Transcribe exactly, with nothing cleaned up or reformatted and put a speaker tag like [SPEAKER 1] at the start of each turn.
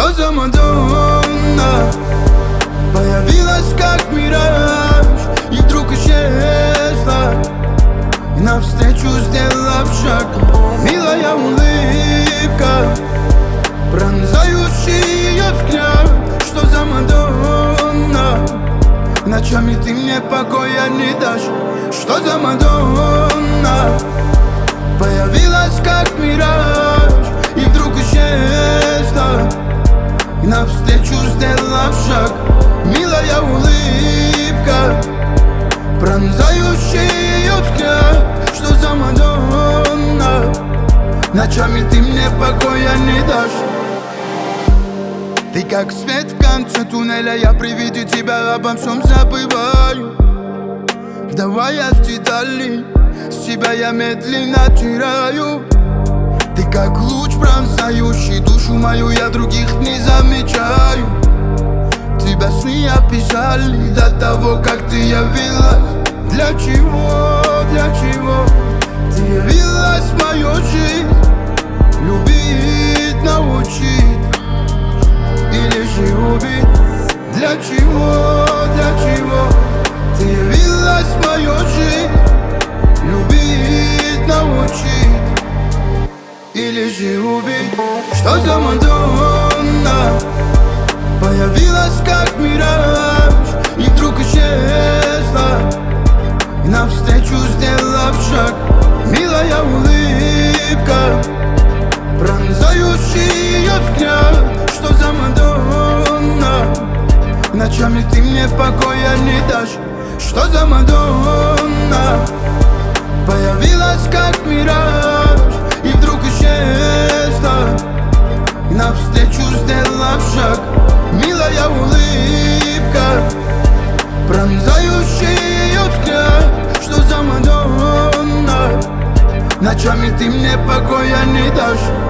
[SPEAKER 1] Что за Мадонна появилась как мираж и вдруг исчезла, и навстречу сделав шаг. Милая улыбка, пронзающий ее взгляд. Что за Мадонна, ночами ты мне покоя не дашь. Что за Мадонна появилась как мираж и вдруг исчезла, и навстречу сделав шаг. Милая улыбка, пронзающий ее взгляд. Что за Мадонна, ночами ты мне покоя не дашь. Ты как свет в конце туннеля, я при виде тебя обо всем забываю. Вдаваясь в детали, с тебя я медленно теряю. Ты как луч, пронзающий душу мою, я других не замечаю. Тебя сны описали до того, как ты явилась. Для чего, для чего ты явилась в мою жизнь? Любить научить или же убить? Для чего, для чего ты явилась в мою жизнь? Любить научить или же убить? Что за Мадонна появилась как мираж и вдруг исчезла, и навстречу сделав шаг. Милая улыбка, пронзающий ее взгляд. Что за Мадонна, ночами ты мне покоя не дашь. Что за Мадонна появилась как мираж и вдруг исчезла, и навстречу сделав шаг. Милая улыбка, пронзающий ее взгляд. Что за Мадонна, ночами ты мне покоя не дашь.